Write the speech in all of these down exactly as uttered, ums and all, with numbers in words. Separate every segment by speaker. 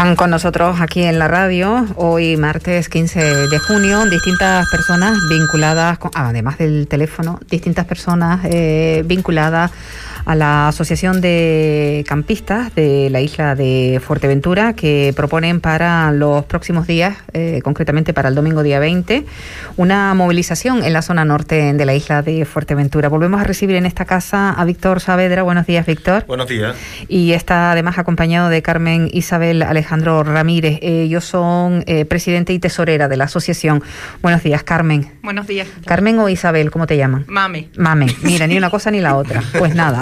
Speaker 1: Están con nosotros aquí en la radio, hoy martes quince de junio, distintas personas vinculadas, con, además del teléfono, distintas personas eh, vinculadas a la Asociación de Campistas de la isla de Fuerteventura, que proponen para los próximos días, eh, concretamente para el domingo día veinte, una movilización en la zona norte de la isla de Fuerteventura. Volvemos a recibir en esta casa a Víctor Saavedra. Buenos días, Víctor.
Speaker 2: Buenos días.
Speaker 1: Y está además acompañado de Carmen Isabel Alejandro Ramírez. Ellos son eh, presidente y tesorera de la asociación. Buenos días, Carmen.
Speaker 3: Buenos días.
Speaker 1: Carmen o Isabel, ¿cómo te llaman?
Speaker 3: Mame.
Speaker 1: Mame. Mira, ni una cosa ni la otra. Pues nada.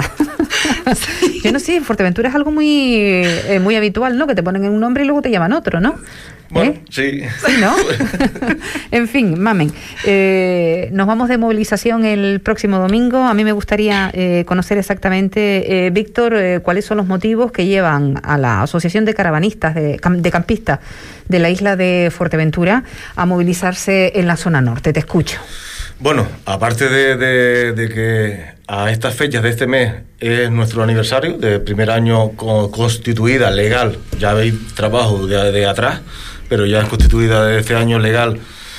Speaker 1: Yo no sé, en Fuerteventura es algo muy eh, muy habitual, ¿no? Que te ponen un nombre y luego te llaman otro, ¿no?
Speaker 2: Bueno,
Speaker 1: ¿Eh?
Speaker 2: sí.
Speaker 1: Sí, ¿no? En fin, mamen. Eh, nos vamos de movilización el próximo domingo. A mí me gustaría eh, conocer exactamente, eh, Víctor, eh, cuáles son los motivos que llevan a la Asociación de Caravanistas, de, de Campistas de la isla de Fuerteventura a movilizarse en la zona norte. Te escucho.
Speaker 2: Bueno, aparte de, de, de que a estas fechas de este mes es nuestro aniversario de primer año con, constituida legal, ya veis trabajo de, de atrás, pero ya es constituida de este año legal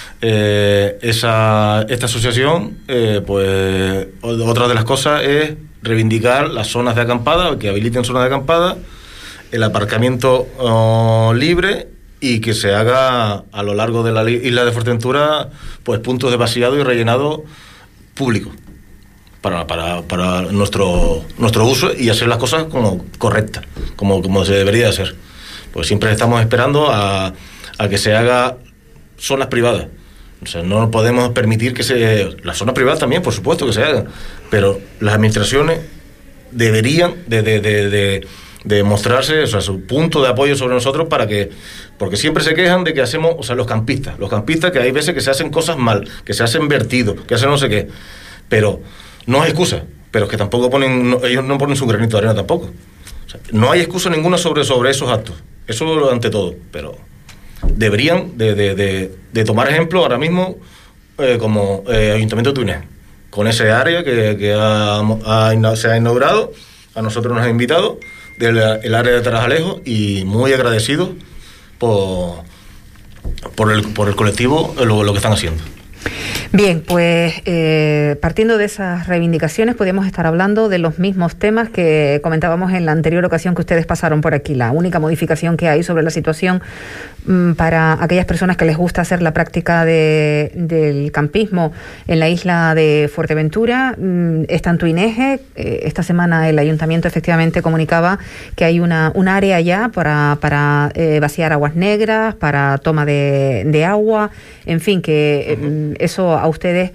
Speaker 2: eh, esa esta asociación, eh, pues otra de las cosas es reivindicar las zonas de acampada, que habiliten zonas de acampada, el aparcamiento uh, libre, y que se haga a lo largo de la isla de Fuerteventura pues puntos de vaciado y rellenado público para, para, para nuestro nuestro uso y hacer las cosas como correctas, como, como se debería hacer. Pues siempre estamos esperando a, a que se haga zonas privadas. O sea, no podemos permitir que se... Las zonas privadas también, por supuesto, que se hagan, pero las administraciones deberían de... de, de, de de mostrarse, o sea, su punto de apoyo sobre nosotros para que, porque siempre se quejan de que hacemos, o sea, los campistas, los campistas que hay veces que se hacen cosas mal, que se hacen vertidos, que hacen no sé qué, pero no hay excusa, pero es que tampoco ponen, no, ellos no ponen su granito de arena tampoco, o sea, no hay excusa ninguna sobre, sobre esos actos, eso ante todo, pero deberían de, de, de, de tomar ejemplo ahora mismo eh, como eh, Ayuntamiento de Túnez, con ese área que, que ha, ha, se ha inaugurado, a nosotros nos ha invitado, del el área de Tarajalejo, y muy agradecidos por, por, el, por el colectivo, lo, lo que están haciendo.
Speaker 1: Bien, pues eh, partiendo de esas reivindicaciones podemos estar hablando de los mismos temas que comentábamos en la anterior ocasión que ustedes pasaron por aquí. La única modificación que hay sobre la situación mmm, para aquellas personas que les gusta hacer la práctica de, del campismo en la isla de Fuerteventura mmm, está en Tuineje. Eh, esta semana el ayuntamiento efectivamente comunicaba que hay una un área ya para, para eh, vaciar aguas negras, para toma de, de agua, en fin, que eh, eso a ustedes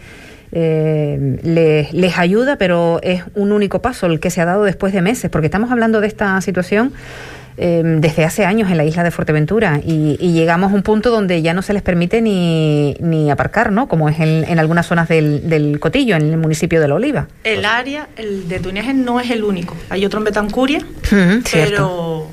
Speaker 1: eh, les, les ayuda, pero es un único paso el que se ha dado después de meses, porque estamos hablando de esta situación eh, desde hace años en la isla de Fuerteventura y, y llegamos a un punto donde ya no se les permite ni, ni aparcar, ¿no? Como es en, en algunas zonas del, del Cotillo, en el municipio de La Oliva.
Speaker 3: El área, el de Tuineje no es el único, hay otro en Betancuria,
Speaker 1: uh-huh,
Speaker 3: pero...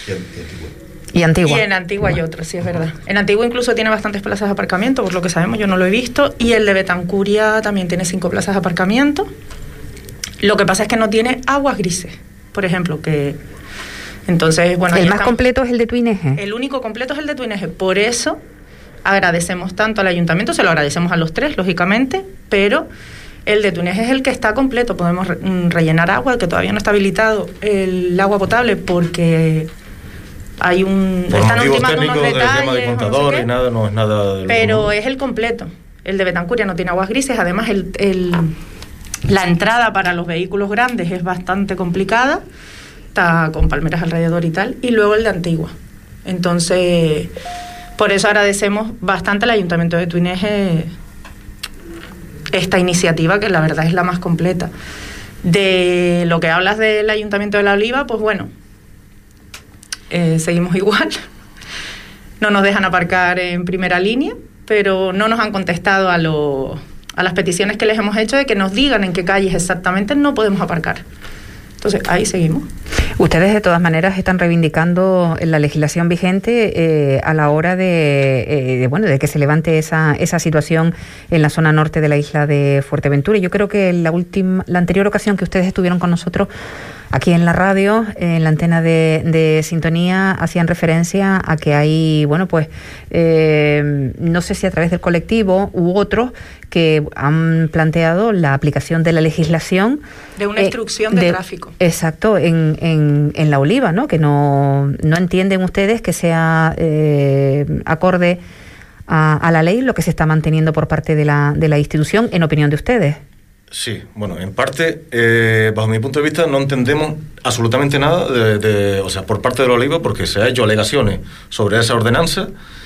Speaker 1: Y Antigua.
Speaker 3: Y en Antigua hay otro, sí, es verdad. En Antigua incluso tiene bastantes plazas de aparcamiento, por lo que sabemos, yo no lo he visto. Y el de Betancuria también tiene cinco plazas de aparcamiento. Lo que pasa es que no tiene aguas grises, por ejemplo, que... Entonces, bueno...
Speaker 1: El más estamos. completo es el de Tuineje.
Speaker 3: El único completo es el de Tuineje. Por eso agradecemos tanto al ayuntamiento, se lo agradecemos a los tres, lógicamente, pero... El de Tuineje es el que está completo. Podemos re- rellenar agua, que todavía no está habilitado el agua potable porque... Hay un...
Speaker 2: Por
Speaker 3: están
Speaker 2: motivos
Speaker 3: ultimando
Speaker 2: técnicos
Speaker 3: unos detalles,
Speaker 2: del tema de contador
Speaker 3: no sé
Speaker 2: y nada, no es nada de
Speaker 3: pero
Speaker 2: lo...
Speaker 3: es el completo. El de Betancuria no tiene aguas grises, además el, el, la entrada para los vehículos grandes es bastante complicada, está con palmeras alrededor y tal, y luego el de Antigua. Entonces, por eso agradecemos bastante al Ayuntamiento de Tuineje esta iniciativa, que la verdad es la más completa. De lo que hablas del Ayuntamiento de La Oliva, pues bueno, Eh, seguimos igual, no nos dejan aparcar en primera línea, pero no nos han contestado a, lo, a las peticiones que les hemos hecho de que nos digan en qué calles exactamente no podemos aparcar. Entonces, ahí seguimos.
Speaker 1: Ustedes, de todas maneras, están reivindicando la legislación vigente eh, a la hora de, eh, de, bueno, de que se levante esa, esa situación en la zona norte de la isla de Fuerteventura. Yo creo que la última, la anterior ocasión que ustedes estuvieron con nosotros Aquí en la radio, en la antena de, de sintonía, hacían referencia a que hay, bueno, pues, eh, no sé si a través del colectivo u otros que han planteado la aplicación de la legislación.
Speaker 3: De una instrucción eh, de, de tráfico.
Speaker 1: Exacto, en, en, en La Oliva, ¿no? Que no, no entienden ustedes que sea eh, acorde a, a la ley lo que se está manteniendo por parte de la, de la institución, en opinión de ustedes.
Speaker 2: Sí, bueno, en parte, eh, bajo mi punto de vista, no entendemos absolutamente nada de, de, o sea, por parte de la Oliva, porque se ha hecho alegaciones sobre esa ordenanza.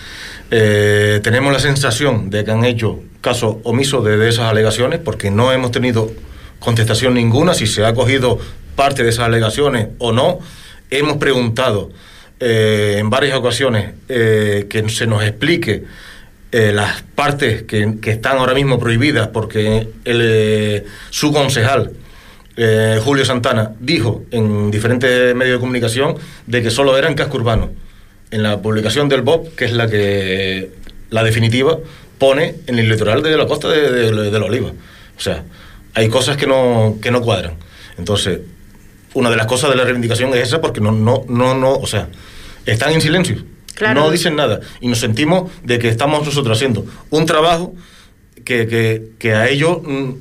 Speaker 2: Eh, tenemos la sensación de que han hecho caso omiso de, de esas alegaciones, porque no hemos tenido contestación ninguna, si se ha cogido parte de esas alegaciones o no. Hemos preguntado eh, en varias ocasiones eh, que se nos explique Eh, las partes que, que están ahora mismo prohibidas, porque el, eh, su concejal, eh, Julio Santana, dijo en diferentes medios de comunicación de que solo era en casco urbano. En la publicación del B O P, que es la que la definitiva, pone en el litoral de la costa de, de, de la Oliva. O sea, hay cosas que no, que no cuadran. Entonces, una de las cosas de la reivindicación es esa, porque no, no, no, no, o sea, están en silencio. Claro. No dicen nada y nos sentimos de que estamos nosotros haciendo un trabajo que, que, que a ellos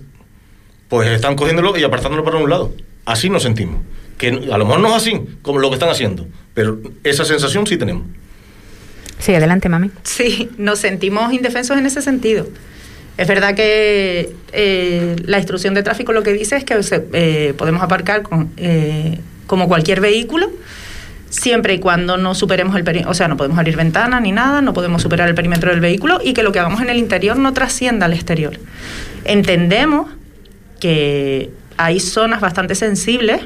Speaker 2: pues están cogiéndolo y apartándolo para un lado. Así nos sentimos, que a lo mejor no es así como lo que están haciendo, pero esa sensación sí tenemos.
Speaker 1: Sí, adelante, mami.
Speaker 3: Sí, nos sentimos indefensos en ese sentido. Es verdad que eh, la instrucción de tráfico lo que dice es que eh, podemos aparcar con, eh, como cualquier vehículo, siempre y cuando no superemos el perímetro, o sea, no podemos abrir ventanas ni nada, no podemos superar el perímetro del vehículo y que lo que hagamos en el interior no trascienda al exterior. Entendemos que hay zonas bastante sensibles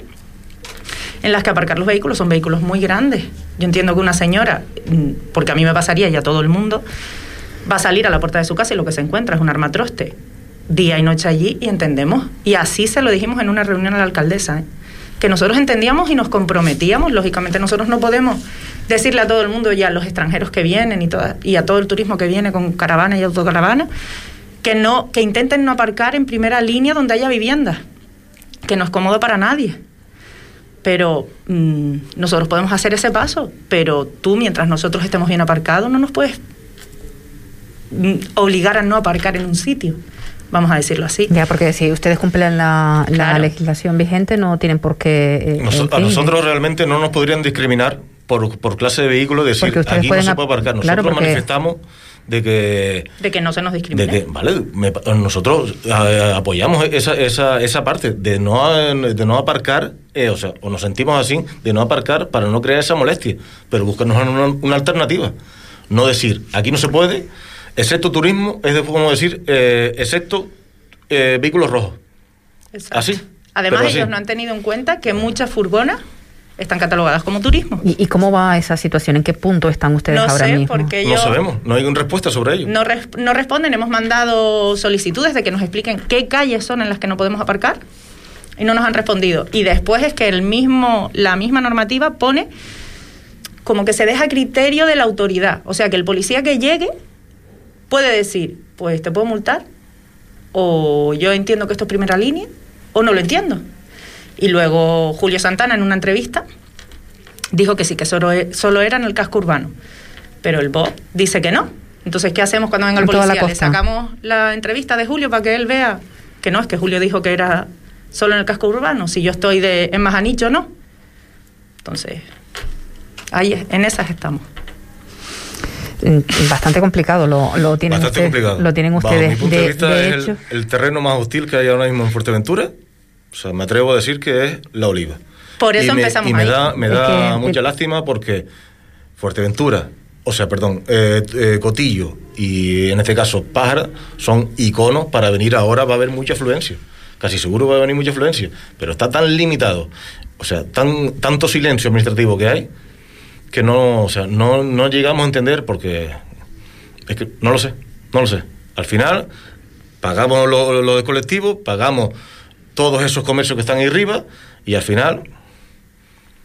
Speaker 3: en las que aparcar los vehículos son vehículos muy grandes. Yo entiendo que una señora, porque a mí me pasaría y a todo el mundo, va a salir a la puerta de su casa y lo que se encuentra es un armatroste día y noche allí, y entendemos. Y así se lo dijimos en una reunión a la alcaldesa, ¿eh? Que nosotros entendíamos y nos comprometíamos. Lógicamente nosotros no podemos decirle a todo el mundo y a los extranjeros que vienen y, toda, y a todo el turismo que viene con caravana y autocaravana que, no, que intenten no aparcar en primera línea donde haya viviendas, que no es cómodo para nadie. Pero mmm, nosotros podemos hacer ese paso, pero tú, mientras nosotros estemos bien aparcados, no nos puedes mmm, obligar a no aparcar en un sitio. Vamos a decirlo así.
Speaker 1: Ya, porque si ustedes cumplen la, la claro. legislación vigente, no tienen por qué... Eh,
Speaker 2: Nos,
Speaker 1: fin,
Speaker 2: a nosotros realmente no nos podrían discriminar por, por clase de vehículo, decir, aquí no se puede aparcar. Nosotros claro, porque... manifestamos de que...
Speaker 3: De que no se nos discrimine.
Speaker 2: De que, vale, me, nosotros a, apoyamos esa, esa, esa parte de no, de no aparcar, eh, o sea, o nos sentimos así, de no aparcar para no crear esa molestia, pero buscarnos una, una alternativa. No decir, aquí no se puede... Excepto turismo, es de, como decir, eh, excepto eh, vehículos rojos.
Speaker 3: Exacto.
Speaker 2: Así.
Speaker 3: Además,
Speaker 2: así.
Speaker 3: ellos no han tenido en cuenta que muchas furgonas están catalogadas como turismo.
Speaker 1: ¿Y, y cómo va esa situación? ¿En qué punto están ustedes
Speaker 3: no
Speaker 1: ahora
Speaker 3: sé,
Speaker 1: mismo?
Speaker 3: Porque
Speaker 2: no
Speaker 3: ellos
Speaker 2: sabemos, no hay una respuesta sobre ello.
Speaker 3: No, res, no responden, hemos mandado solicitudes de que nos expliquen qué calles son en las que no podemos aparcar y no nos han respondido. Y después es que el mismo, la misma normativa pone como que se deja a criterio de la autoridad. O sea, que el policía que llegue puede decir, pues te puedo multar, o yo entiendo que esto es primera línea, o no lo entiendo. Y luego Julio Santana, en una entrevista, dijo que sí, que solo, solo era en el casco urbano, pero el B O P dice que no. Entonces, ¿qué hacemos cuando venga el policía? ¿Le sacamos la entrevista de Julio para que él vea que no, es que Julio dijo que era solo en el casco urbano? Si yo estoy de, en Majanicho, no. Entonces, ahí en esas estamos.
Speaker 1: Bastante complicado lo, lo tienen
Speaker 2: Bastante
Speaker 1: ustedes,
Speaker 2: complicado.
Speaker 1: Lo tienen ustedes.
Speaker 2: Bajo mi punto de, de vista
Speaker 1: de
Speaker 2: es
Speaker 1: hecho,
Speaker 2: el, el terreno más hostil que hay ahora mismo en Fuerteventura. O sea, me atrevo a decir que es La Oliva.
Speaker 3: Por eso
Speaker 2: y me,
Speaker 3: empezamos
Speaker 2: y me
Speaker 3: ahí.
Speaker 2: da, me da
Speaker 1: que,
Speaker 2: mucha
Speaker 1: el...
Speaker 2: lástima porque Fuerteventura, o sea, perdón, eh, eh, Cotillo y en este caso Pájara son iconos para venir ahora. Va a haber mucha afluencia. Casi seguro va a venir mucha afluencia. Pero está tan limitado, o sea, tan tanto silencio administrativo que hay, que no, o sea, no, no llegamos a entender porque... Es que no lo sé, no lo sé. Al final, pagamos lo, lo de colectivo, pagamos todos esos comercios que están ahí arriba, y al final,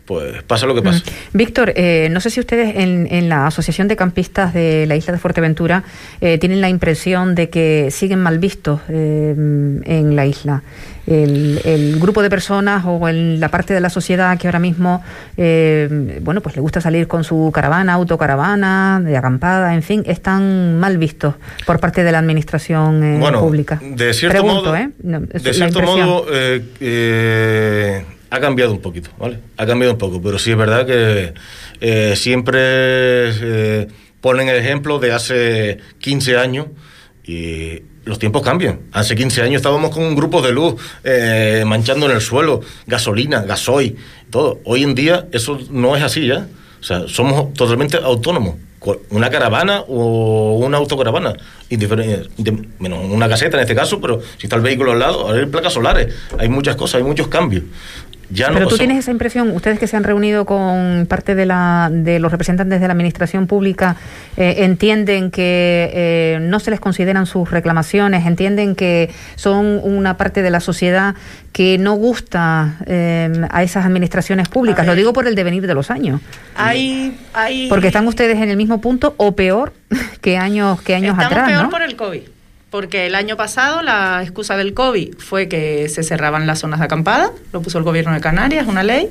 Speaker 2: pues pasa lo que pasa.
Speaker 1: Mm. Víctor, eh, no sé si ustedes en, en la Asociación de Campistas de la isla de Fuerteventura eh, tienen la impresión de que siguen mal vistos eh, en la isla. El, el grupo de personas o en la parte de la sociedad que ahora mismo, eh, bueno, pues le gusta salir con su caravana, autocaravana, de acampada, en fin, están mal vistos por parte de la administración eh,
Speaker 2: bueno,
Speaker 1: pública.
Speaker 2: De cierto
Speaker 1: Pregunto,
Speaker 2: modo,
Speaker 1: ¿eh? No,
Speaker 2: de cierto modo eh, eh, ha cambiado un poquito, ¿vale? Ha cambiado un poco, pero sí es verdad que eh, siempre eh, ponen el ejemplo de hace quince años y los tiempos cambian. Hace quince años estábamos con grupos de luz eh, manchando en el suelo, gasolina, gasoil, todo. Hoy en día eso no es así ya. O sea, somos totalmente autónomos. Una caravana o una autocaravana, indiferente, menos una caseta en este caso, pero si está el vehículo al lado, hay placas solares, hay muchas cosas, hay muchos cambios. Ya
Speaker 1: Pero
Speaker 2: no,
Speaker 1: tú
Speaker 2: o sea,
Speaker 1: tienes esa impresión, ustedes que se han reunido con parte de la de los representantes de la administración pública, eh, entienden que eh, no se les consideran sus reclamaciones, entienden que son una parte de la sociedad que no gusta eh, a esas administraciones públicas. Lo digo por el devenir de los años.
Speaker 3: Hay, hay...
Speaker 1: Porque están ustedes en el mismo punto o peor que años que años
Speaker 3: Estamos
Speaker 1: atrás,
Speaker 3: peor
Speaker 1: ¿no?
Speaker 3: por el COVID. Porque el año pasado la excusa del COVID fue que se cerraban las zonas de acampada, lo puso el gobierno de Canarias, una ley,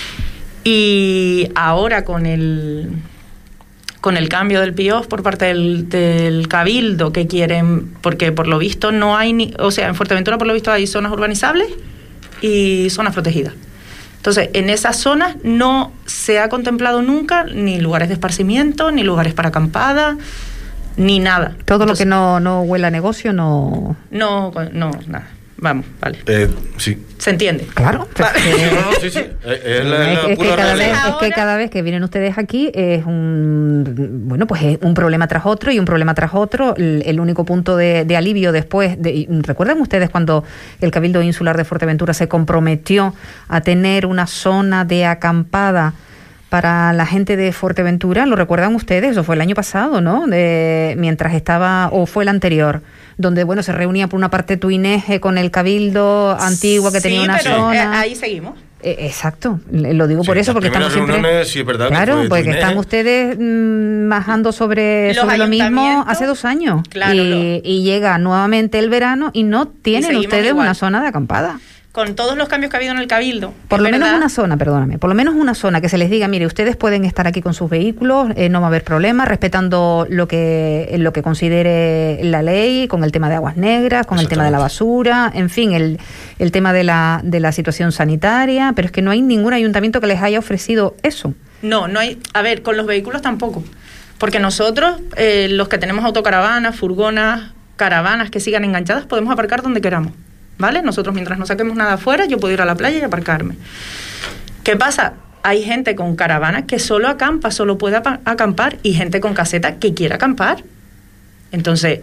Speaker 3: y ahora con el con el cambio del P I O F por parte del, del Cabildo que quieren, porque por lo visto no hay, ni, o sea, en Fuerteventura por lo visto hay zonas urbanizables y zonas protegidas. Entonces, en esas zonas no se ha contemplado nunca ni lugares de esparcimiento, ni lugares para acampada, ni nada.
Speaker 1: Todo
Speaker 3: Entonces,
Speaker 1: lo que no, no huela a negocio, no...
Speaker 3: No, no, nada. Vamos, vale.
Speaker 2: Eh, sí.
Speaker 3: ¿Se entiende?
Speaker 1: Claro.
Speaker 3: Va-
Speaker 2: Sí, no, no, sí, sí. Es, es la, es la
Speaker 1: Es, es
Speaker 2: pura
Speaker 1: que cada vez,
Speaker 2: realidad.
Speaker 1: es que cada vez que vienen ustedes aquí es un bueno pues es un problema tras otro y un problema tras otro. El, el único punto de, de alivio después de, ¿recuerdan ustedes cuando el Cabildo Insular de Fuerteventura se comprometió a tener una zona de acampada para la gente de Fuerteventura? ¿Lo recuerdan ustedes? Eso fue el año pasado, ¿no? De, mientras estaba, o fue el anterior, donde, bueno, se reunía por una parte Tuineje con el Cabildo Antigua que
Speaker 3: sí,
Speaker 1: tenía una
Speaker 3: pero,
Speaker 1: zona.
Speaker 3: eh, ahí seguimos.
Speaker 1: Eh, exacto, lo digo
Speaker 2: Sí,
Speaker 1: por eso,
Speaker 2: las
Speaker 1: porque
Speaker 2: primeras
Speaker 1: estamos siempre...
Speaker 2: reuniones, sí, es verdad que
Speaker 1: claro,
Speaker 2: fue
Speaker 1: porque
Speaker 2: Tuineje.
Speaker 1: están ustedes mm, bajando sobre,
Speaker 3: Los
Speaker 1: sobre lo mismo
Speaker 3: ayuntamientos,
Speaker 1: hace dos años.
Speaker 3: claro,
Speaker 1: y,
Speaker 3: lo-
Speaker 1: y llega nuevamente el verano y no tienen
Speaker 3: seguimos
Speaker 1: ustedes
Speaker 3: igual.
Speaker 1: una zona de acampada.
Speaker 3: Con todos los cambios que ha habido en el Cabildo.
Speaker 1: Por
Speaker 3: es
Speaker 1: lo menos
Speaker 3: verdad,
Speaker 1: una zona, perdóname, por lo menos una zona que se les diga, mire, ustedes pueden estar aquí con sus vehículos, eh, no va a haber problema, respetando lo que lo que considere la ley, con el tema de aguas negras, con el tema de la basura, en fin, el, el tema de la, de la situación sanitaria, pero es que no hay ningún ayuntamiento que les haya ofrecido eso.
Speaker 3: No, no hay... A ver, con los vehículos tampoco. Porque nosotros, eh, los que tenemos autocaravanas, furgonas, caravanas que sigan enganchadas, podemos aparcar donde queramos. ¿Vale? Nosotros mientras no saquemos nada afuera, yo puedo ir a la playa y aparcarme. ¿Qué pasa? Hay gente con caravanas que solo acampa, solo puede apa- acampar, y gente con caseta que quiere acampar. Entonces,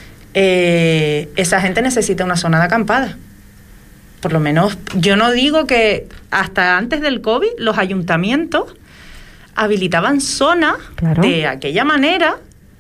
Speaker 3: eh, esa gente necesita una zona de acampada. Por lo menos, yo no digo que hasta antes del COVID los ayuntamientos habilitaban zonas
Speaker 1: Claro.
Speaker 3: de aquella manera.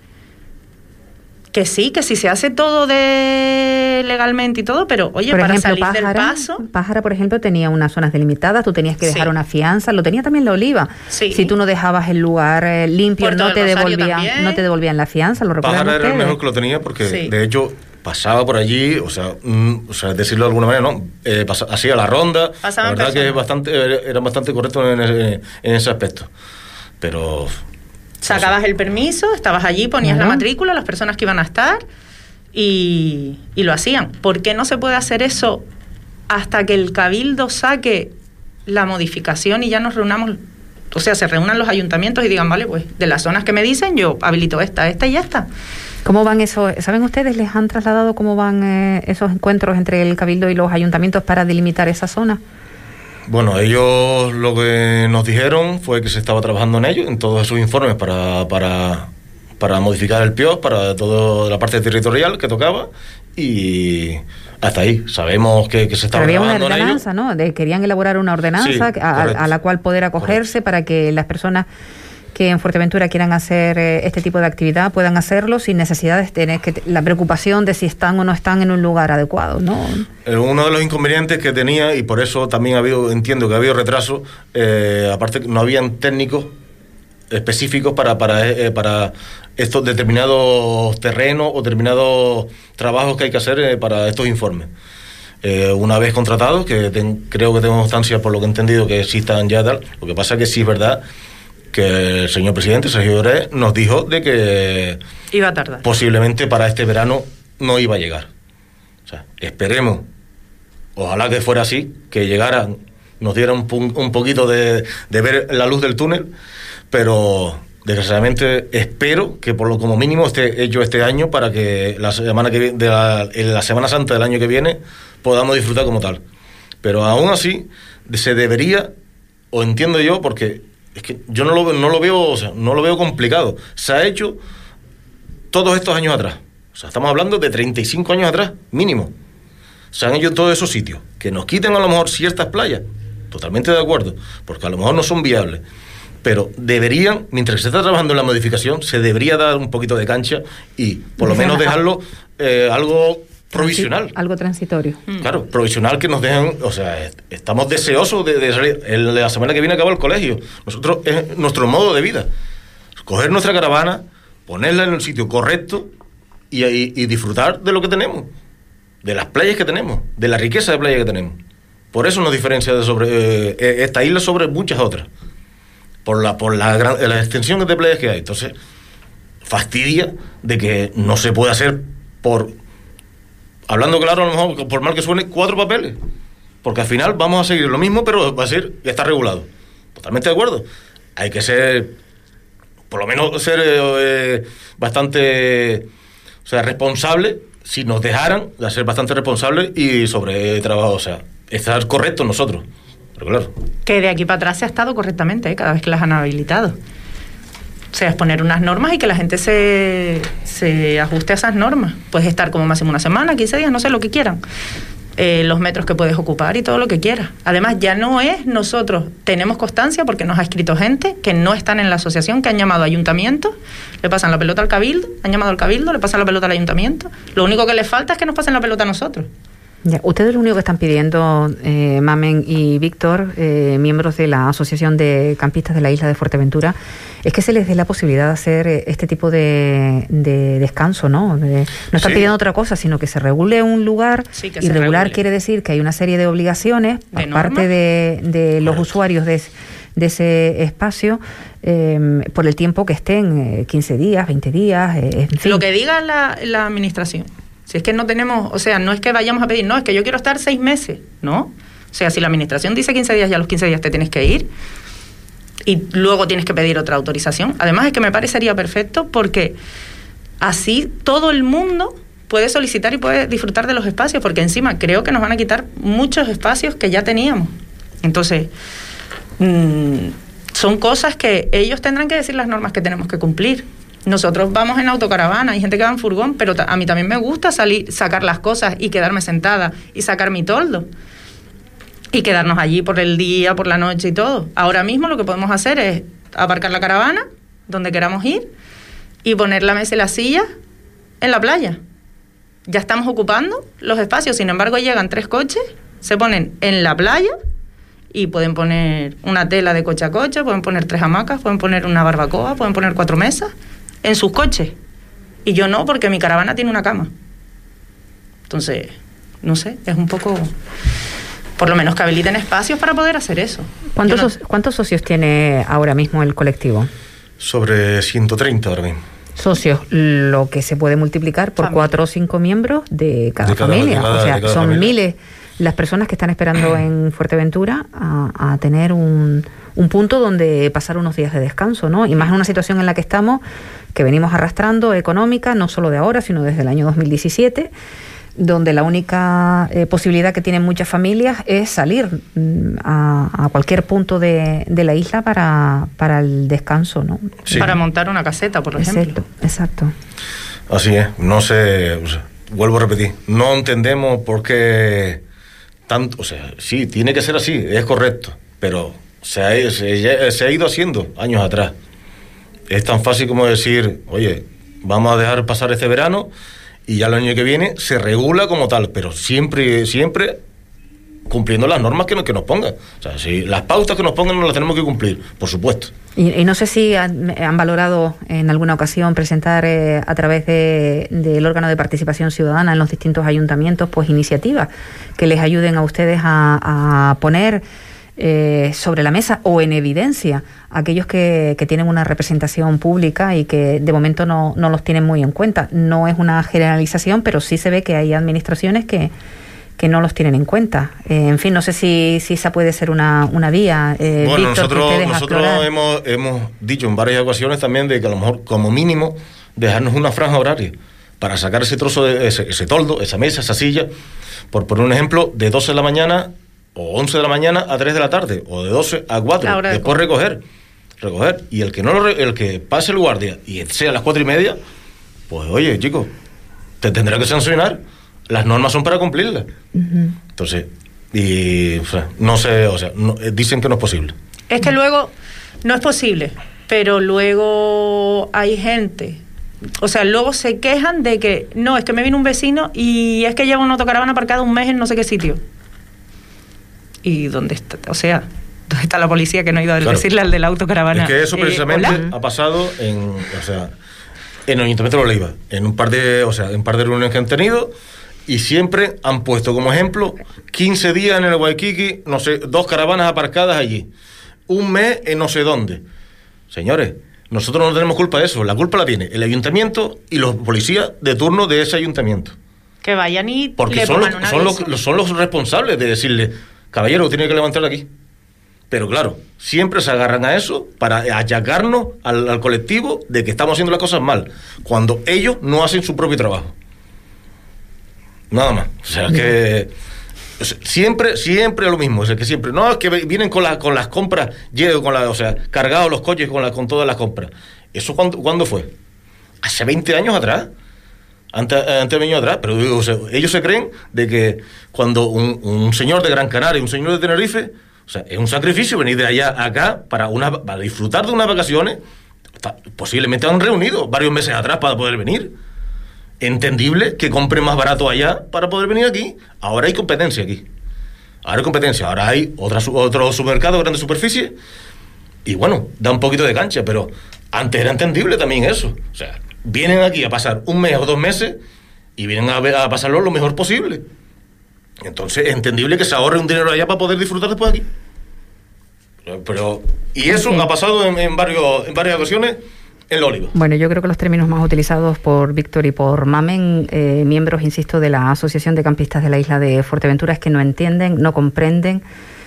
Speaker 3: Que sí, que si se hace todo de legalmente y todo, pero oye,
Speaker 1: por
Speaker 3: para
Speaker 1: ejemplo,
Speaker 3: salir del
Speaker 1: Pájara,
Speaker 3: paso...
Speaker 1: Pájara, por ejemplo, tenía unas zonas delimitadas, tú tenías que dejar
Speaker 3: Sí.
Speaker 1: una fianza, lo tenía también la Oliva.
Speaker 3: Sí.
Speaker 1: Si tú no dejabas el lugar eh, limpio,
Speaker 3: Puerto
Speaker 1: no
Speaker 3: del
Speaker 1: te
Speaker 3: Rosario
Speaker 1: devolvían,
Speaker 3: también.
Speaker 1: no te devolvían la fianza, ¿lo recuerdan
Speaker 2: Pájara era el
Speaker 1: ustedes?
Speaker 2: mejor que lo tenía porque,
Speaker 3: Sí.
Speaker 2: de hecho, pasaba por allí, o sea, mm, o sea decirlo de alguna manera, ¿no? Eh, pasa- hacía la ronda.
Speaker 3: Pasaban
Speaker 2: la verdad que
Speaker 3: personas.
Speaker 2: es bastante, era bastante correcto en ese, en ese aspecto. Pero...
Speaker 3: Sacabas el permiso, estabas allí, ponías
Speaker 1: Claro.
Speaker 3: la matrícula, las personas que iban a estar, y, y lo hacían. ¿Por qué no se puede hacer eso hasta que el Cabildo saque la modificación y ya nos reunamos? O sea, se reúnan los ayuntamientos y digan, vale, pues de las zonas que me dicen, yo habilito esta, esta y esta.
Speaker 1: ¿Cómo van eso? ¿Saben ustedes, les han trasladado cómo van eh, esos encuentros entre el Cabildo y los ayuntamientos para delimitar esa zona?
Speaker 2: Bueno, ellos lo que nos dijeron fue que se estaba trabajando en ello, en todos esos informes para, para, para modificar el P I O S, para toda la parte territorial que tocaba, y hasta ahí. Sabemos que, que se estaba
Speaker 1: Pero había una
Speaker 2: trabajando en ello.
Speaker 1: ordenanza, ¿no? De, querían elaborar una ordenanza
Speaker 2: Sí,
Speaker 1: a,
Speaker 2: correcto.
Speaker 1: a la cual poder acogerse para que las personas que en Fuerteventura quieran hacer eh, este tipo de actividad puedan hacerlo sin necesidad de tener que la preocupación de si están o no están en un lugar adecuado, ¿no?
Speaker 2: Uno de los inconvenientes que tenía, y por eso también ha habido, entiendo que ha habido retraso, eh, aparte que no habían técnicos específicos para para eh, para estos determinados terrenos o determinados trabajos que hay que hacer eh, para estos informes. Eh, una vez contratados, que ten, creo que tengo constancia por lo que he entendido que existan ya tal, lo que pasa es que sí es verdad que el señor presidente, Sergio Lloret, nos dijo de que
Speaker 3: iba a tardar.
Speaker 2: Posiblemente para este verano no iba a llegar. O sea, esperemos, ojalá que fuera así, que llegara, nos diera un, un poquito de, de ver la luz del túnel, pero desgraciadamente espero que por lo como mínimo esté hecho este año para que la semana que de la, en la Semana Santa del año que viene podamos disfrutar como tal. Pero aún así se debería, o entiendo yo, porque es que yo no lo, no lo veo, o sea, no lo veo complicado. Se ha hecho todos estos años atrás. O sea, estamos hablando de treinta y cinco años atrás, mínimo. Se han hecho todos esos sitios. Que nos quiten a lo mejor ciertas playas. Totalmente de acuerdo. Porque a lo mejor no son viables. Pero deberían, mientras se está trabajando en la modificación, se debería dar un poquito de cancha y por lo menos dejarlo eh, algo provisional.
Speaker 1: Algo transitorio.
Speaker 2: Claro, provisional que nos dejan, o sea, estamos deseosos de, de salir. El, la semana que viene acaba el colegio. Nosotros, es nuestro modo de vida. Coger nuestra caravana, ponerla en el sitio correcto y, y, y disfrutar de lo que tenemos, de las playas que tenemos, de la riqueza de playas que tenemos. Por eso nos diferencia de sobre eh, esta isla sobre muchas otras. Por la por la, gran, la extensión de playas que hay. Entonces, fastidia de que no se pueda hacer por... Hablando claro, a lo mejor, por mal que suene, cuatro papeles. Porque al final vamos a seguir lo mismo, pero va a ser, ya está regulado. Totalmente de acuerdo. Hay que ser, por lo menos ser eh, bastante, o sea, responsable, si nos dejaran, de ser bastante responsables y sobre trabajo, o sea, estar correctos nosotros. Pero claro.
Speaker 3: Que de aquí para atrás se ha estado correctamente, ¿eh? Cada vez que las han habilitado. O sea, es poner unas normas y que la gente se, se ajuste a esas normas. Puedes estar como máximo una semana, quince días, no sé, lo que quieran. Eh, los metros que puedes ocupar y todo lo que quieras. Además, ya no es nosotros, tenemos constancia porque nos ha escrito gente que no están en la asociación, que han llamado a ayuntamiento, le pasan la pelota al cabildo, han llamado al cabildo, le pasan la pelota al ayuntamiento. Lo único que les falta es que nos pasen la pelota a nosotros.
Speaker 1: Ya, ustedes lo único que están pidiendo, eh, Mamen y Víctor, eh, miembros de la Asociación de Campistas de la Isla de Fuerteventura, es que se les dé la posibilidad de hacer este tipo de, de descanso, ¿no? De, no están sí. pidiendo otra cosa, sino que se regule un lugar, sí, y regular quiere decir que hay una serie de obligaciones por parte de, de los usuarios de, de ese espacio, eh, por el tiempo que estén, eh, quince días, veinte días, eh, en fin.
Speaker 3: Lo que diga la, la administración. Si es que no tenemos, o sea, no es que vayamos a pedir, no, es que yo quiero estar seis meses, ¿no? O sea, si la administración dice quince días, ya a los quince días te tienes que ir y luego tienes que pedir otra autorización. Además, es que me parecería perfecto porque así todo el mundo puede solicitar y puede disfrutar de los espacios, porque encima creo que nos van a quitar muchos espacios que ya teníamos. Entonces, mmm, son cosas que ellos tendrán que decir las normas que tenemos que cumplir. Nosotros vamos en autocaravana, hay gente que va en furgón, pero a mí también me gusta salir, sacar las cosas y quedarme sentada y sacar mi toldo y quedarnos allí por el día, por la noche y todo. Ahora mismo lo que podemos hacer es aparcar la caravana donde queramos ir y poner la mesa y la silla en la playa. Ya estamos ocupando los espacios, sin embargo llegan tres coches, se ponen en la playa y pueden poner una tela de coche a coche, pueden poner tres hamacas, pueden poner una barbacoa, pueden poner cuatro mesas en sus coches. Y yo no, porque mi caravana tiene una cama. Entonces, no sé, es un poco... Por lo menos que habiliten espacios para poder hacer eso.
Speaker 1: ¿Cuántos,
Speaker 3: no...
Speaker 1: so- ¿Cuántos socios tiene ahora mismo el colectivo?
Speaker 2: Sobre ciento treinta ahora mismo.
Speaker 1: Socios, lo que se puede multiplicar por familia. Cuatro o cinco miembros de cada, de cada familia. De cada, o sea, son familia. Miles las personas que están esperando en Fuerteventura a, a tener un... un punto donde pasar unos días de descanso, ¿no? Y más en una situación en la que estamos, que venimos arrastrando, económica, no solo de ahora, sino desde el año dos mil diecisiete, donde la única eh, posibilidad que tienen muchas familias es salir mm, a, a cualquier punto de, de la isla para, para el descanso, ¿no?
Speaker 3: Sí. Para montar una caseta, por ejemplo.
Speaker 1: Exacto, exacto.
Speaker 2: Así es, no sé, o sea, vuelvo a repetir, no entendemos por qué tanto, o sea, sí, tiene que ser así, es correcto, pero... Se ha, se, se ha ido haciendo años atrás. es tan fácil como decir, oye, vamos a dejar pasar este verano y ya el año que viene se regula como tal, pero siempre, siempre cumpliendo las normas que nos, que nos pongan. O sea, si las pautas que nos pongan nos las tenemos que cumplir, por supuesto.
Speaker 1: Y, y no sé si han, han valorado en alguna ocasión presentar eh, a través de, del órgano de participación ciudadana en los distintos ayuntamientos, pues iniciativas que les ayuden a ustedes a, a poner eh, sobre la mesa o en evidencia a aquellos que, que tienen una representación pública y que de momento no, no los tienen muy en cuenta. No es una generalización, pero sí se ve que hay administraciones que que no los tienen en cuenta. Eh, en fin, no sé si, si esa puede ser una, una vía. Eh,
Speaker 2: bueno,
Speaker 1: Víctor,
Speaker 2: nosotros, nosotros hemos, hemos dicho en varias ocasiones también de que a lo mejor, como mínimo, dejarnos una franja horaria para sacar ese trozo, de ese, ese toldo, esa mesa, esa silla, por poner un ejemplo, de doce de la mañana o once de la mañana a tres de la tarde, o de doce a cuatro, de después recoger, recoger, y el que no lo, el que pase el guardia y sea a las cuatro y media, pues oye, chico, te tendrá que sancionar. Las normas son para cumplirlas. Uh-huh. Entonces, y o sea, no sé, o sea, no, dicen que no es posible.
Speaker 3: Es que luego no es posible, pero luego hay gente, o sea, luego se quejan de que no, es que me vino un vecino y es que lleva una autocaravana aparcada un mes en no sé qué sitio. ¿Y dónde está? O sea, ¿dónde está la policía que no ha ido a claro. decirle al de la autocaravana?
Speaker 2: Es que eso precisamente eh, ha pasado en, o sea, en el Ayuntamiento de Oliva, en un par de, o sea, en un par de reuniones que han tenido. Y siempre han puesto como ejemplo quince días en el Waikiki, no sé, dos caravanas aparcadas allí, un mes en no sé dónde. Señores, nosotros no tenemos culpa de eso, la culpa la tiene el ayuntamiento y los policías de turno de ese ayuntamiento.
Speaker 3: Que vayan y
Speaker 2: porque
Speaker 3: le
Speaker 2: son,
Speaker 3: pongan
Speaker 2: los,
Speaker 3: una
Speaker 2: son, los, los, son los responsables de decirle, caballero, tiene que levantar aquí. Pero claro, siempre se agarran a eso para achacarnos al, al colectivo de que estamos haciendo las cosas mal, cuando ellos no hacen su propio trabajo. Nada más. O sea, que o sea, siempre, siempre lo mismo. O sea, que siempre, no, es que vienen con, la, con las compras, con la, o sea, cargados los coches con, la, con todas las compras. ¿Eso cuándo, cuándo fue? Hace veinte años atrás. Antes, antes de años atrás. Pero o sea, ellos se creen de que cuando un, un señor de Gran Canaria y un señor de Tenerife, o sea, es un sacrificio venir de allá a acá para, una, para disfrutar de unas vacaciones. Posiblemente han reunido varios meses atrás para poder venir. Entendible que compren más barato allá para poder venir aquí. Ahora hay competencia aquí. Ahora hay competencia. Ahora hay otra, otro supermercado de grande superficie. Y bueno, da un poquito de cancha, pero antes era entendible también eso. O sea, vienen aquí a pasar un mes o dos meses y vienen a, ver, a pasarlo lo mejor posible. Entonces, es entendible que se ahorre un dinero allá para poder disfrutar después aquí. Pero, pero y eso okay. ha pasado en, en, varios, en varias ocasiones. El Oliva.
Speaker 1: Bueno, yo creo que los términos más utilizados por Víctor y por Mamen, eh, miembros, insisto, de la Asociación de Campistas de la isla de Fuerteventura, es que no entienden, no comprenden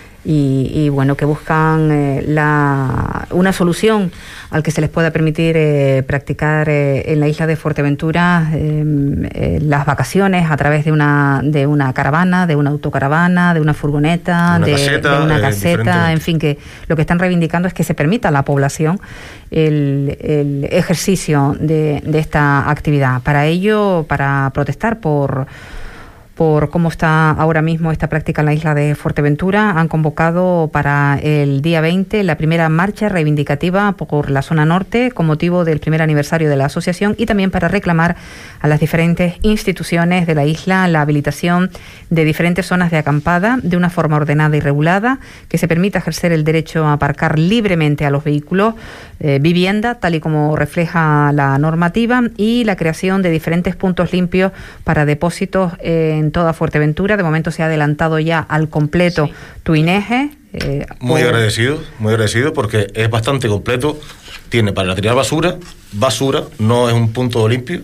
Speaker 1: y, y bueno, que buscan eh, la, una solución al que se les pueda permitir eh, practicar eh, en la isla de Fuerteventura eh, eh, las vacaciones a través de una de una caravana, de una autocaravana, de una furgoneta,
Speaker 2: una
Speaker 1: de,
Speaker 2: caseta,
Speaker 1: de una
Speaker 2: eh,
Speaker 1: caseta, en fin, que lo que están reivindicando es que se permita a la población el, el ejercicio de, de esta actividad. Para ello, para protestar por por cómo está ahora mismo esta práctica en la isla de Fuerteventura, han convocado para el día veinte la primera marcha reivindicativa por la zona norte con motivo del primer aniversario de la asociación y también para reclamar a las diferentes instituciones de la isla la habilitación de diferentes zonas de acampada de una forma ordenada y regulada, que se permita ejercer el derecho a aparcar libremente a los vehículos, eh, vivienda, tal y como refleja la normativa, y la creación de diferentes puntos limpios para depósitos en toda Fuerteventura. De momento se ha adelantado ya al completo sí. Tuineje.
Speaker 2: Eh, muy por... agradecido, muy agradecido porque es bastante completo. Tiene para tirar basura, basura, no es un punto limpio,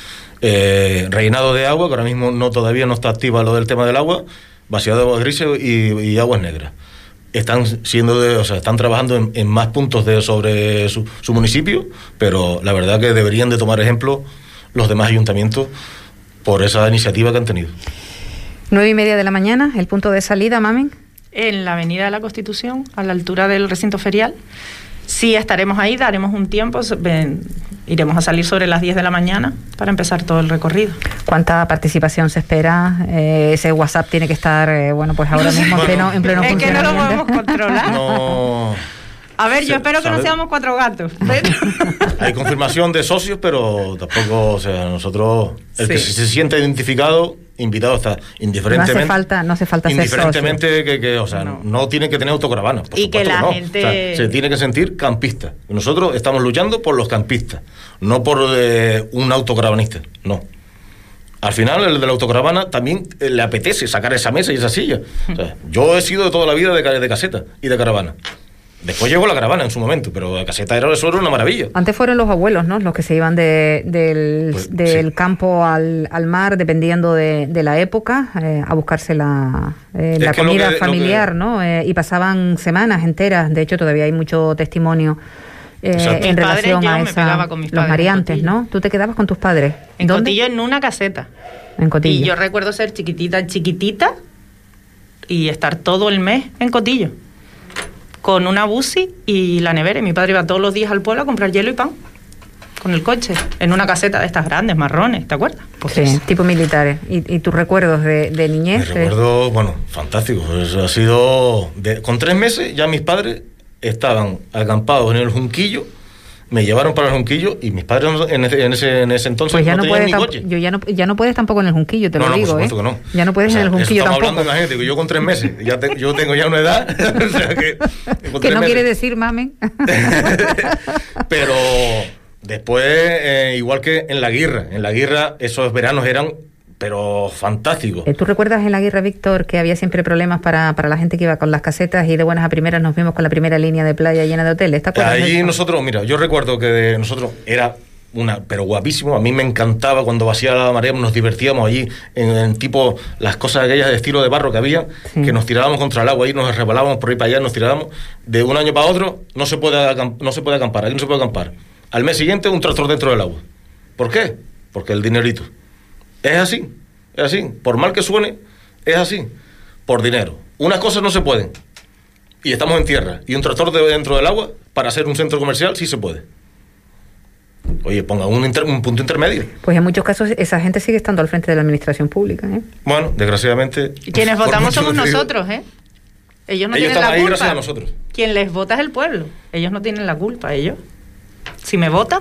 Speaker 2: eh, rellenado de agua, que ahora mismo no todavía no está activa lo del tema del agua, vaciado de aguas grises y, y aguas negras. Están siendo de, o sea, están trabajando en, en más puntos de sobre su, su municipio, pero la verdad que deberían de tomar ejemplo los demás ayuntamientos por esa iniciativa que han tenido.
Speaker 1: Nueve y media de la mañana, el punto de salida, Mamen.
Speaker 3: En la Avenida de la Constitución, a la altura del recinto ferial. Sí, estaremos ahí, daremos un tiempo, ven, iremos a salir sobre las diez de la mañana para empezar todo el recorrido.
Speaker 1: ¿Cuánta participación se espera? Eh, ese WhatsApp tiene que estar, eh, bueno, pues ahora mismo en pleno, en pleno
Speaker 3: es
Speaker 1: funcionamiento.
Speaker 3: Es que no lo podemos controlar.
Speaker 2: No,
Speaker 3: A ver, yo
Speaker 2: Se-
Speaker 3: espero que
Speaker 2: ¿sabe?
Speaker 3: no seamos cuatro gatos. Pero...
Speaker 2: Hay confirmación de socios, pero tampoco, o sea, nosotros, el
Speaker 3: Sí.
Speaker 2: que se siente identificado, invitado está,
Speaker 1: No
Speaker 2: indiferentemente.
Speaker 1: hace falta, no hace falta ser socio.
Speaker 2: Indiferentemente que, que, o sea, no,
Speaker 3: No.
Speaker 2: tiene que tener autocaravana. Por
Speaker 3: Y que
Speaker 2: supuesto
Speaker 3: la
Speaker 2: no.
Speaker 3: gente-
Speaker 2: O sea, se tiene que sentir campista. Nosotros estamos luchando por los campistas, no por eh, un autocaravanista, no. Al final, el de la autocaravana también eh, le apetece sacar esa mesa y esa silla. O sea, yo he sido de toda la vida de, ca- de caseta y de caravana. Después llegó la caravana en su momento, pero la caseta era, eso era una maravilla.
Speaker 1: Antes fueron los abuelos, ¿no? Los que se iban de, del,
Speaker 2: Pues,
Speaker 1: del
Speaker 2: sí.
Speaker 1: campo al, al mar, dependiendo de, de la época, eh, a buscarse la, eh,
Speaker 2: Es
Speaker 1: la
Speaker 2: que lo
Speaker 1: comida
Speaker 2: que- lo
Speaker 1: familiar,
Speaker 2: que-
Speaker 1: ¿no? Eh, y pasaban semanas enteras. De hecho, todavía hay mucho testimonio eh,
Speaker 2: Exacto.
Speaker 1: en
Speaker 3: Mis padres,
Speaker 1: relación
Speaker 3: yo
Speaker 1: a
Speaker 3: me
Speaker 1: esa,
Speaker 3: pegaba con mis
Speaker 1: los
Speaker 3: padres en
Speaker 1: mariantes,
Speaker 3: Cotillo.
Speaker 1: ¿no? ¿Tú te quedabas con tus padres?
Speaker 3: En
Speaker 1: ¿Dónde?
Speaker 3: Cotillo, en una caseta.
Speaker 1: En Cotillo.
Speaker 3: Y yo recuerdo ser chiquitita, chiquitita y estar todo el mes en Cotillo. Con una busi y la nevera. Y mi padre iba todos los días al pueblo a comprar hielo y pan. Con el coche. En una caseta de estas grandes, marrones, ¿te acuerdas? Pues
Speaker 1: Sí,
Speaker 3: eso.
Speaker 1: tipo militares. ¿Y, y tus recuerdos de, de
Speaker 2: Me
Speaker 1: niñez? eh,
Speaker 2: recuerdo, bueno, fantástico. Eso ha sido. de- con tres meses ya mis padres estaban acampados en el Junquillo, me llevaron para el Junquillo y mis padres en ese, en ese, en ese entonces
Speaker 1: Pues ya
Speaker 2: no,
Speaker 1: no,
Speaker 2: tenían
Speaker 1: puedes
Speaker 2: ni
Speaker 1: tampo-
Speaker 2: coche.
Speaker 1: yo ya no ya no puedes tampoco en el Junquillo, te
Speaker 2: no,
Speaker 1: lo
Speaker 2: no,
Speaker 1: digo,
Speaker 2: por supuesto
Speaker 1: ¿eh?
Speaker 2: que no.
Speaker 1: Ya no puedes
Speaker 2: O sea,
Speaker 1: en el
Speaker 2: eso
Speaker 1: Junquillo
Speaker 2: estamos
Speaker 1: tampoco.
Speaker 2: hablando, imagínate, que yo con tres meses, ya te- yo tengo ya una edad, o sea que... con
Speaker 1: Que
Speaker 2: tres
Speaker 1: no quiere
Speaker 2: meses.
Speaker 1: decir, mamen.
Speaker 2: Pero después, eh, igual que en la guerra, en la guerra esos veranos eran, pero fantásticos.
Speaker 1: Eh, ¿Tú recuerdas en la guerra, Víctor, que había siempre problemas para, para la gente que iba con las casetas y de buenas a primeras nos vimos con la primera línea de playa llena de hoteles? ¿Te acuerdas de
Speaker 2: Allí
Speaker 1: eso?
Speaker 2: nosotros, mira, yo recuerdo que de nosotros era una, pero guapísimo, a mí me encantaba cuando vaciaba la marea, nos divertíamos allí en, en tipo las cosas aquellas de estilo de barro que había,
Speaker 1: Sí.
Speaker 2: que nos tirábamos contra el agua, ahí nos rebalábamos por ahí para allá, nos tirábamos, de un año para otro no se puede acamp- no se puede acampar, aquí no se puede acampar. Al mes siguiente un tractor dentro del agua. ¿Por qué? Porque el dinerito. Es así, es así, por mal que suene, es así, por dinero. Unas cosas no se pueden. Y estamos en tierra, y un tractor de dentro del agua para hacer un centro comercial sí se puede. Oye, ponga un, inter- un punto intermedio.
Speaker 1: Pues en muchos casos esa gente sigue estando al frente de la administración pública, ¿eh?
Speaker 2: Bueno, desgraciadamente...
Speaker 3: Y quienes
Speaker 2: por
Speaker 3: votamos
Speaker 2: mucho
Speaker 3: somos
Speaker 2: que digo,
Speaker 3: nosotros, ¿eh? Ellos no
Speaker 2: Ellos
Speaker 3: tienen
Speaker 2: están
Speaker 3: la
Speaker 2: ahí
Speaker 3: culpa.
Speaker 2: gracias a nosotros.
Speaker 3: Quien les vota es el pueblo. Ellos no tienen la culpa, ellos. Si me votan,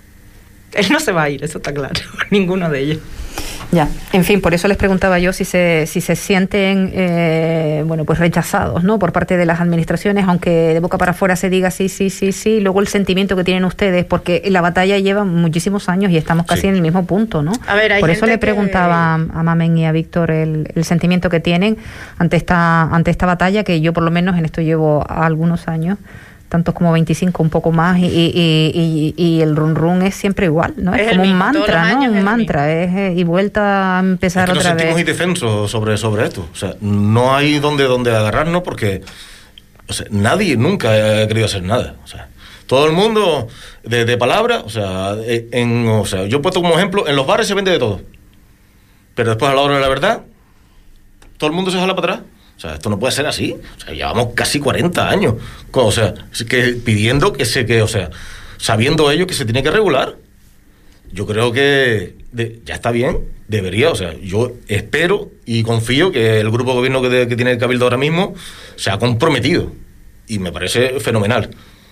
Speaker 3: él no se va a ir, eso está claro. Ninguno de ellos.
Speaker 1: Ya, en fin, por eso les preguntaba yo si se, si se sienten eh, bueno, pues rechazados, ¿no? Por parte de las administraciones, aunque de boca para afuera se diga sí, sí, sí, sí, luego el sentimiento que tienen ustedes, porque la batalla lleva muchísimos años y estamos casi
Speaker 2: Sí.
Speaker 1: en el mismo punto, ¿no?
Speaker 3: A ver, hay
Speaker 1: por eso
Speaker 3: gente
Speaker 1: le
Speaker 3: que-
Speaker 1: preguntaba a Mamen y a Víctor el, el sentimiento que tienen ante esta, ante esta batalla, que yo por lo menos en esto llevo algunos años, tantos como veinticinco, un poco más, y, y, y, y, y el run run es siempre igual, ¿no? Es,
Speaker 3: Es el
Speaker 1: como un
Speaker 3: mismo, todos
Speaker 1: mantra,
Speaker 3: los
Speaker 1: ¿no?
Speaker 3: años es
Speaker 1: Un
Speaker 3: el
Speaker 1: mantra, es, eh, y vuelta a empezar
Speaker 2: Es que nos
Speaker 1: otra
Speaker 2: sentimos
Speaker 1: vez.
Speaker 2: indefensos sobre, sobre esto. O sea, no hay donde, donde agarrarnos porque o sea, nadie nunca ha querido hacer nada. O sea, todo el mundo de, de palabra, o sea, en, o sea, yo he puesto como ejemplo, en los bares se vende de todo. Pero después a la hora de la verdad, todo el mundo se jala para atrás. O sea, esto no puede ser así. O sea, llevamos casi cuarenta años. O sea, que pidiendo que se, que, o sea, sabiendo ellos que se tiene que regular. Yo creo que de, ya está bien, debería, o sea, yo espero y confío que el grupo de gobierno que, de, que tiene el Cabildo ahora mismo se ha comprometido y me parece fenomenal.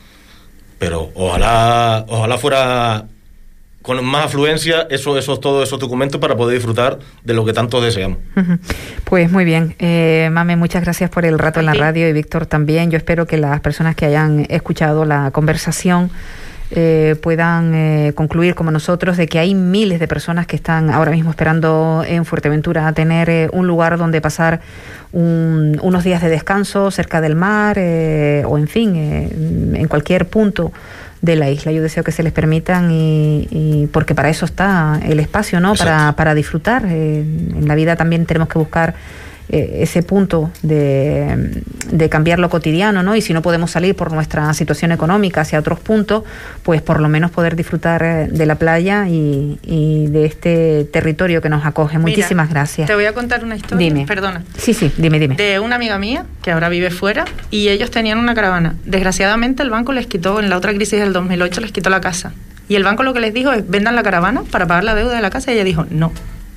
Speaker 2: Pero ojalá, ojalá fuera con más afluencia esos, esos, todos esos documentos para poder disfrutar de lo que tanto deseamos.
Speaker 1: Ujú. Pues muy bien, eh, Mame, muchas gracias por el rato en la
Speaker 3: Sí.
Speaker 1: radio y Víctor también. Yo espero que las personas que hayan escuchado la conversación eh, puedan eh, concluir como nosotros de que hay miles de personas que están ahora mismo esperando en Fuerteventura a tener eh, un lugar donde pasar un, unos días de descanso cerca del mar eh, o en fin, eh, en cualquier punto de la isla. Yo deseo que se les permitan y, y porque para eso está el espacio, ¿no? Para, para disfrutar. Eh, en la vida también tenemos que buscar eh, ese punto de, de cambiar lo cotidiano, ¿no? Y si no podemos salir por nuestra situación económica hacia otros puntos, pues por lo menos poder disfrutar eh, de la playa y, y de este territorio que nos acoge.
Speaker 3: Mira,
Speaker 1: Muchísimas gracias.
Speaker 3: Te voy a contar una historia.
Speaker 1: Dime.
Speaker 3: Perdona.
Speaker 1: Sí, sí, dime, dime.
Speaker 3: De una amiga mía que ahora vive fuera y ellos tenían una caravana. Desgraciadamente el banco les quitó, en la otra crisis del dos mil ocho les quitó la casa. Y el banco lo que les dijo es, vendan la caravana para pagar la deuda de la casa. Y ella dijo, no.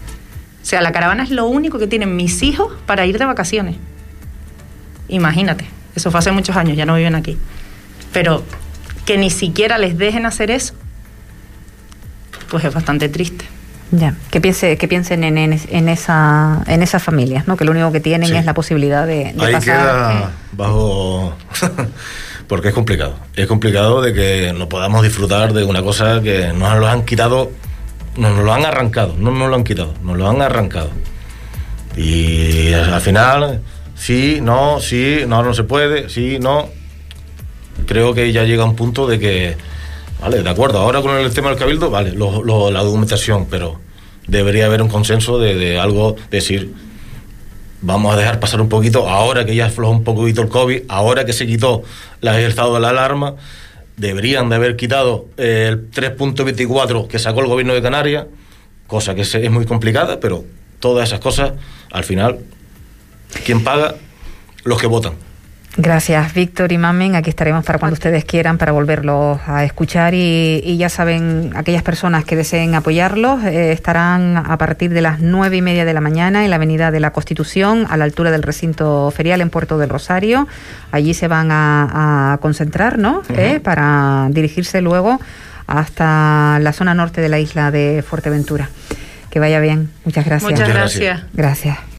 Speaker 3: O sea, la caravana es lo único que tienen mis hijos para ir de vacaciones. Imagínate, eso fue hace muchos años, ya no viven aquí. Pero que ni siquiera les dejen hacer eso, pues es bastante triste.
Speaker 1: Ya, que piense, que piensen en, en, en esa, en esas familias, ¿no? Que lo único que tienen sí. es la posibilidad de, de
Speaker 2: Ahí
Speaker 1: pasar.
Speaker 2: Queda bajo porque es complicado. Es complicado de que no podamos disfrutar de una cosa que nos lo han quitado, nos lo han arrancado, no nos lo han quitado, nos lo han arrancado. Y al final, sí, no, sí, no, no se puede, sí, no. Creo que ya llega un punto de que, vale, de acuerdo, ahora con el tema del cabildo, vale, lo, lo, la documentación, pero debería haber un consenso de, de algo, decir, vamos a dejar pasar un poquito, ahora que ya aflojó un poquito el COVID, ahora que se quitó la, el estado de la alarma, deberían de haber quitado eh, el tres punto veinticuatro que sacó el gobierno de Canarias, cosa que es muy complicada, pero todas esas cosas, al final, ¿quién paga? Los que votan.
Speaker 1: Gracias, Víctor y Mamen. Aquí estaremos para cuando ustedes quieran, para volverlos a escuchar. Y, y ya saben, aquellas personas que deseen apoyarlos eh, estarán a partir de las nueve y media de la mañana en la Avenida de la Constitución, a la altura del recinto ferial en Puerto del Rosario. Allí se van a, a concentrar, ¿no? Uh-huh. eh, para dirigirse luego hasta la zona norte de la isla de Fuerteventura. Que vaya bien. Muchas gracias.
Speaker 3: Muchas gracias.
Speaker 1: Gracias.